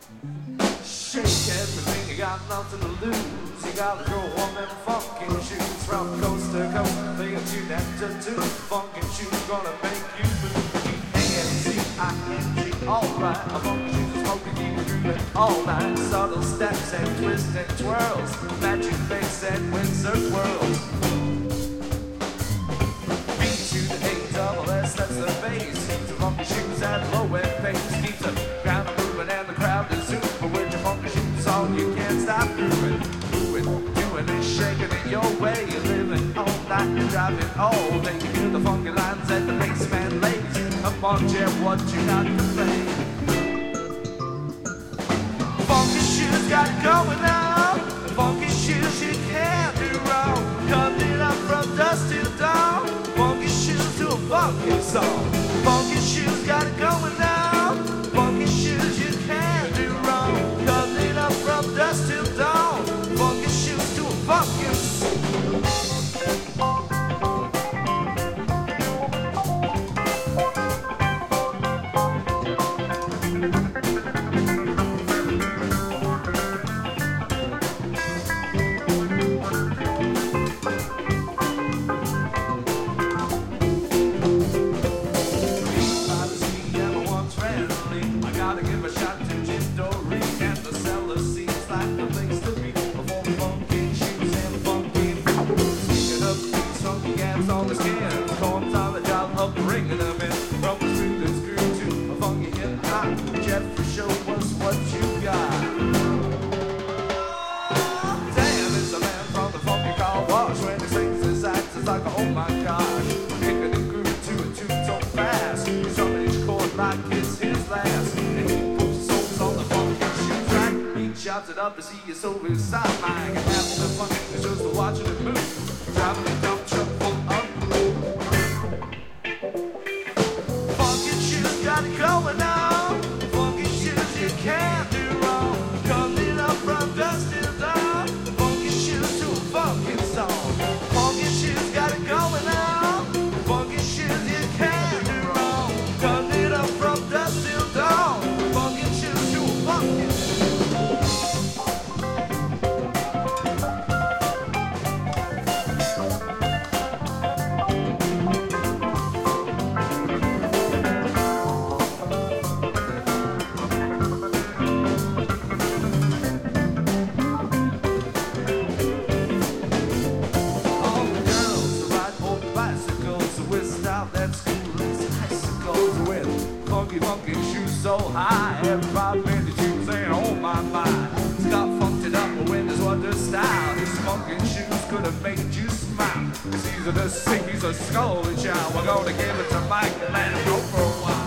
Shake everything, you got nothing to lose. You gotta throw on them funky shoes from coast to coast. They are tuned after two. Funky shoes gonna make you move. A-N-C-I-N-G, alright. A funky shoes is funky, keep you grooving all night. Subtle steps and twists and twirls. Magic bass and Windsor whirls. B to the A double S, that's the bass. Keeps the funky shoes at low end pace. Keeps the ground moving and the crowd is zooming. But with your funky shoes on, you can't stop grooving. Moving, doing it, shaking it your way. You're living all night, you're driving all day. You hear the funky lines that the bassman lays. Come on, Jeff, what you got to play? Funky shoes got it going on. Funky shoes you can't do wrong. Coming up from dusk till dawn. Funky shoes to a funky song. Funky shoes got it going on. Funky shoes you can't do wrong. Coming up from dusk till dawn. Funky shoes to a funky song. Shouts it up to see you so sideline. And having the fun is just watching it move. Driving a dump truck full of glue. Funky shoes got it going on. Funky shoes you can't do wrong. Coming up from dusk till dawn. Funky shoes to a funky song. Funky shoes got it going on. Funky shoes you can't do wrong. Coming up from dusk till dawn. Funky shoes to a funky song. Funky shoes so high, everybody in the shoes ain't on my mind. It's got funked it up, but when there's one this style, these funky shoes could have made you smile. It's easy to sing, he's a skull and child. We're gonna give it to Mike and let him go for a while.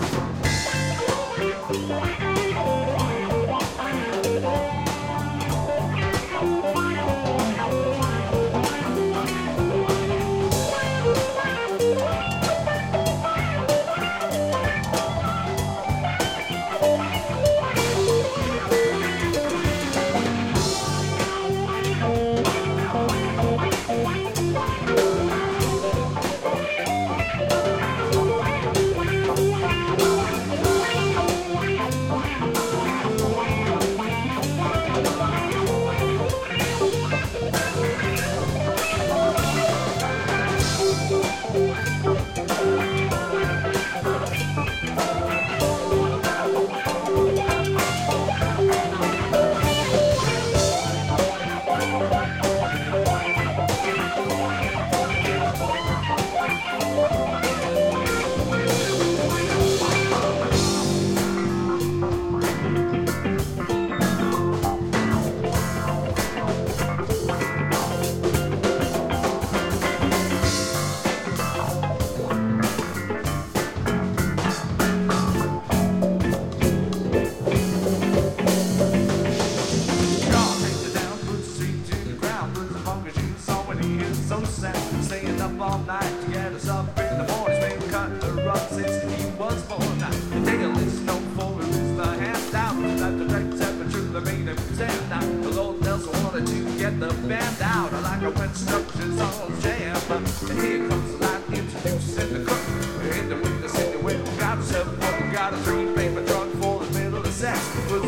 Staying up all night to get us up in the morning. Been cutting the rug since he was born. The tale is known for is the handout. That the direct temperature that made him stand out. The Lord Nelson wanted to get the band out. I like when instructions on jam. And here comes the line introducing the cook. In the window, in the window, got himself what we got a 3-paper truck for the middle of the set. Put the funky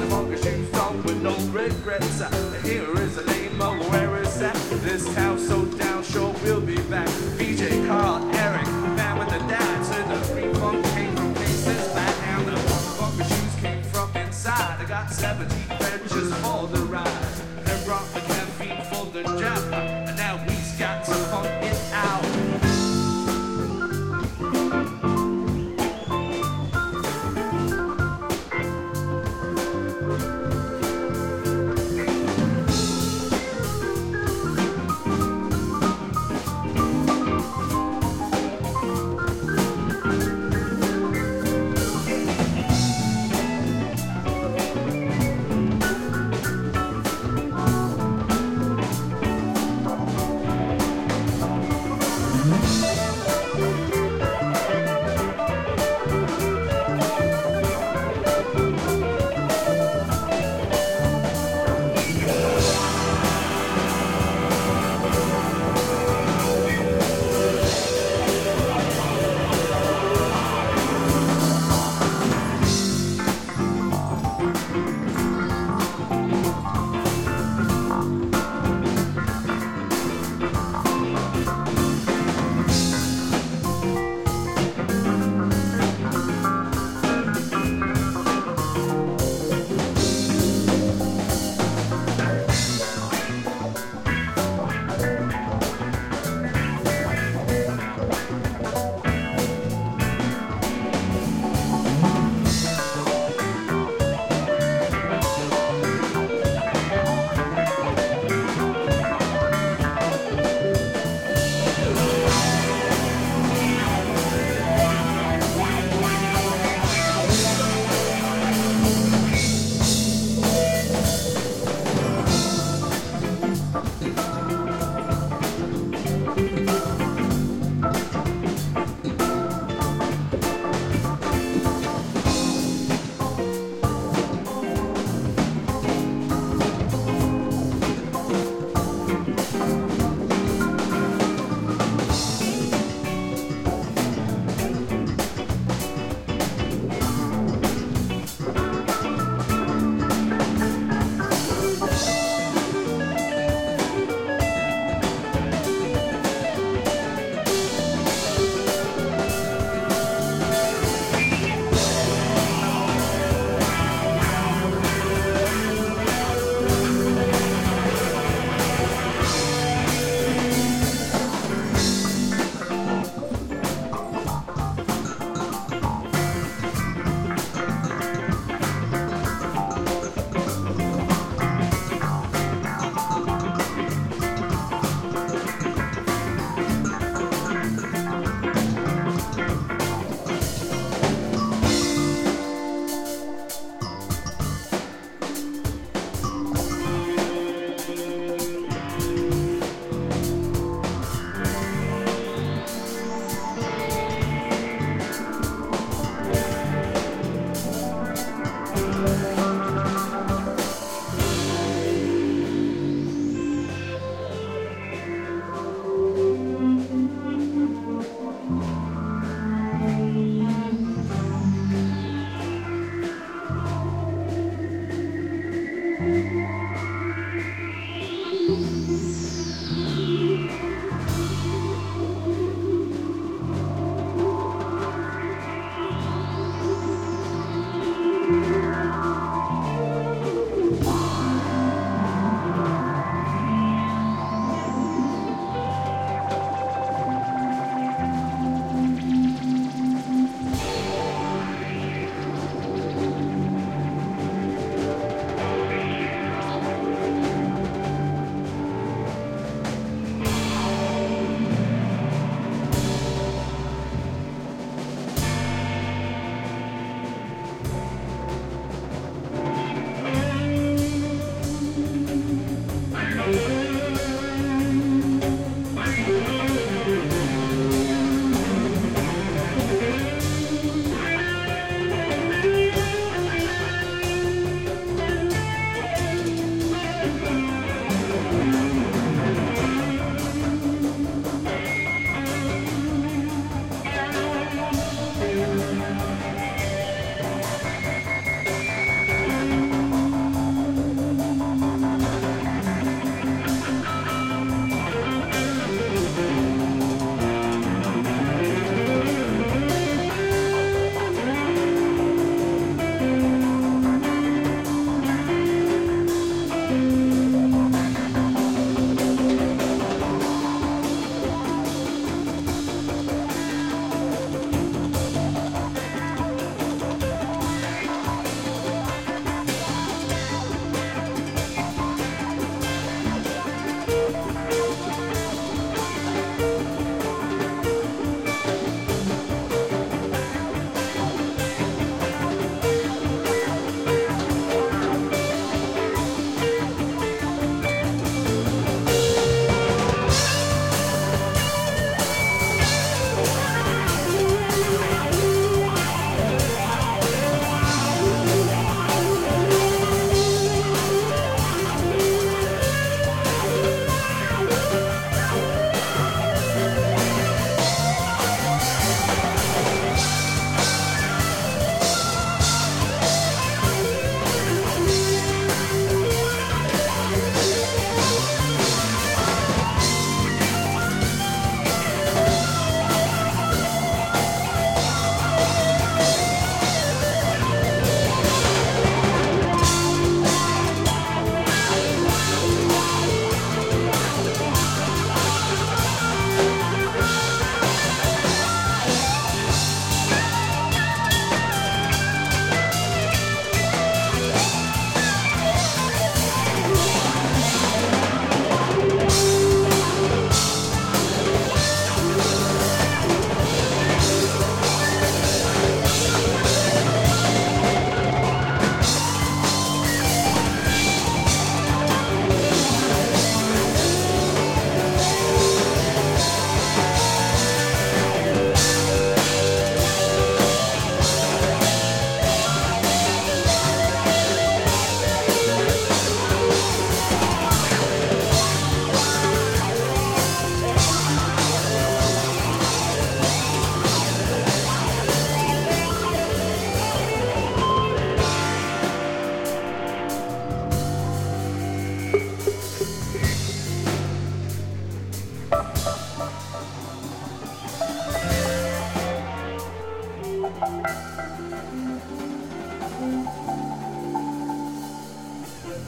shoes on with no regrets. Here is the name of where it's at. This town so down, sure we'll be back. BJ, Carl, Eric, man with the dance, and the free funk came from cases back, and the funky shoes came from inside. I got 17 benches for the ride, and brought the caffeine for the jam, and now we's got to funk it out.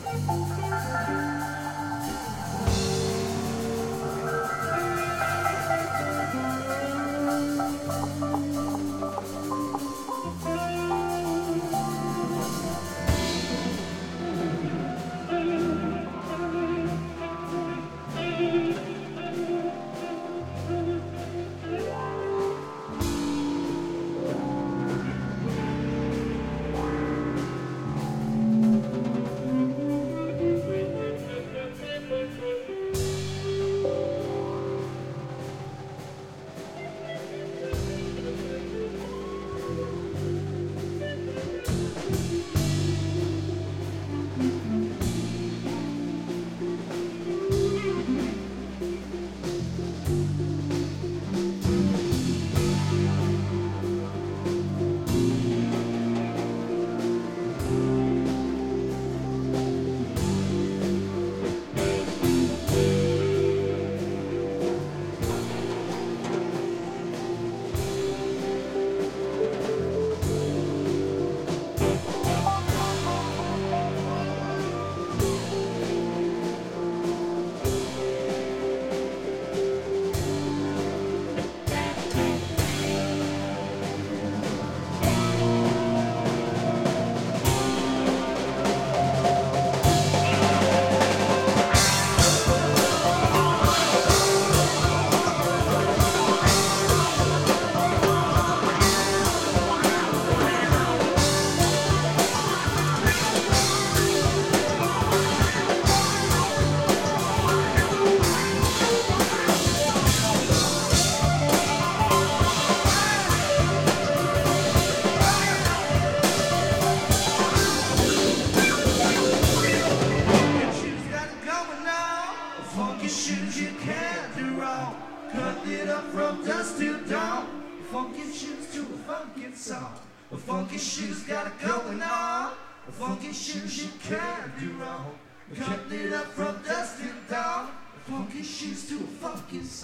Funky shoes you can't do wrong. Cut it up from dusk till dawn. Funky shoes to a funky song. Funky shoes got it going on. Funky shoes you can't do wrong. Cut it up from dusk till dawn. Funky shoes to a funky song.